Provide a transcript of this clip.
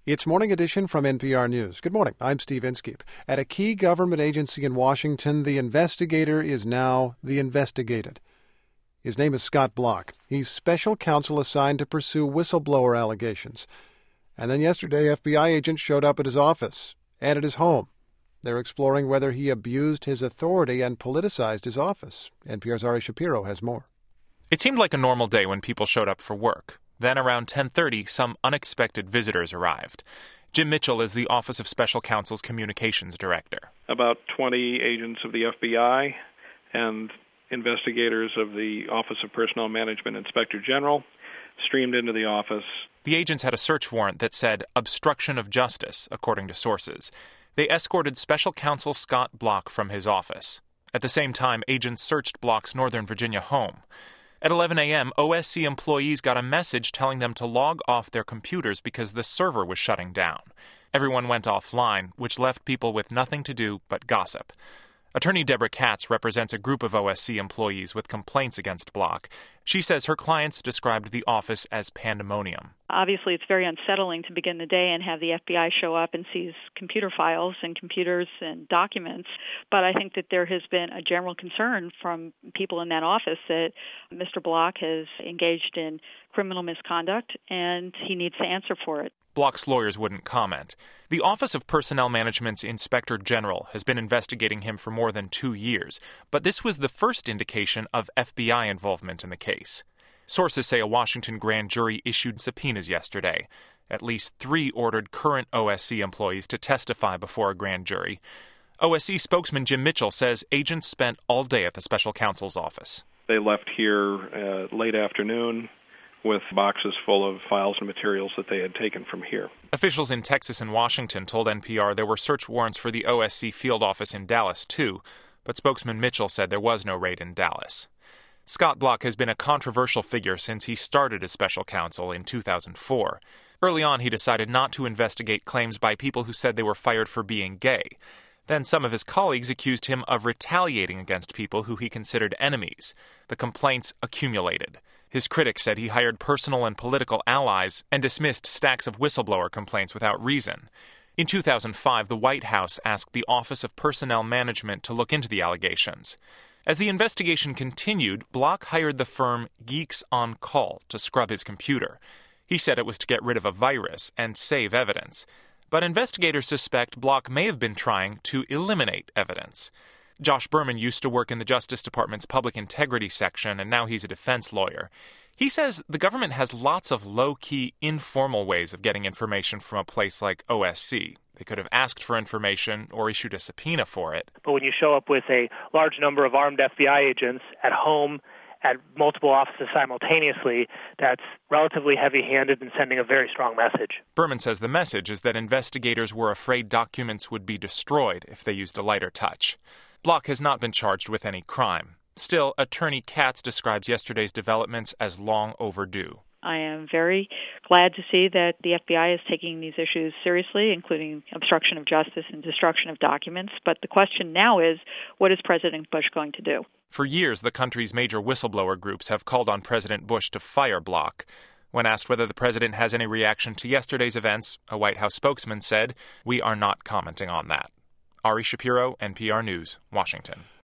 It's Morning Edition from NPR News. Good morning. I'm Steve Inskeep. At a key government agency in Washington, the investigator is now the investigated. His name is Scott Bloch. He's special counsel assigned to pursue whistleblower allegations. And then yesterday, FBI agents showed up at his office and at his home. They're exploring whether he abused his authority and politicized his office. NPR's Ari Shapiro has more. It seemed like a normal day when people showed up for work. Then around 10:30, some unexpected visitors arrived. Jim Mitchell is the Office of Special Counsel's Communications Director. About 20 agents of the FBI and investigators of the Office of Personnel Management Inspector General streamed into the office. The agents had a search warrant that said obstruction of justice, according to sources. They escorted Special Counsel Scott Bloch from his office. At the same time, agents searched Bloch's Northern Virginia home. At 11 a.m., OSC employees got a message telling them to log off their computers because the server was shutting down. Everyone went offline, which left people with nothing to do but gossip. Attorney Deborah Katz represents a group of OSC employees with complaints against Bloch. She says her clients described the office as pandemonium. Obviously, it's very unsettling to begin the day and have the FBI show up and seize computer files and computers and documents. But I think that there has been a general concern from people in that office that Mr. Bloch has engaged in criminal misconduct and he needs to answer for it. Bloch's lawyers wouldn't comment. The Office of Personnel Management's Inspector General has been investigating him for more than 2 years, but this was the first indication of FBI involvement in the case. Sources say a Washington grand jury issued subpoenas yesterday. At least 3 ordered current OSC employees to testify before a grand jury. OSC spokesman Jim Mitchell says agents spent all day at the special counsel's office. They left here late afternoon with boxes full of files and materials that they had taken from here. Officials in Texas and Washington told NPR there were search warrants for the OSC field office in Dallas, too, but spokesman Mitchell said there was no raid in Dallas. Scott Bloch has been a controversial figure since he started as special counsel in 2004. Early on, he decided not to investigate claims by people who said they were fired for being gay. Then some of his colleagues accused him of retaliating against people who he considered enemies. The complaints accumulated. His critics said he hired personal and political allies and dismissed stacks of whistleblower complaints without reason. In 2005, the White House asked the Office of Personnel Management to look into the allegations. As the investigation continued, Bloch hired the firm Geeks on Call to scrub his computer. He said it was to get rid of a virus and save evidence. But investigators suspect Bloch may have been trying to eliminate evidence. Josh Berman used to work in the Justice Department's Public Integrity section, and now he's a defense lawyer. He says the government has lots of low-key, informal ways of getting information from a place like OSC. They could have asked for information or issued a subpoena for it. But when you show up with a large number of armed FBI agents at home, at multiple offices simultaneously, that's relatively heavy-handed and sending a very strong message. Berman says the message is that investigators were afraid documents would be destroyed if they used a lighter touch. Bloch has not been charged with any crime. Still, Attorney Katz describes yesterday's developments as long overdue. I am very glad to see that the FBI is taking these issues seriously, including obstruction of justice and destruction of documents. But the question now is, what is President Bush going to do? For years, the country's major whistleblower groups have called on President Bush to fire Bloch. When asked whether the president has any reaction to yesterday's events, a White House spokesman said, "We are not commenting on that." Ari Shapiro, NPR News, Washington.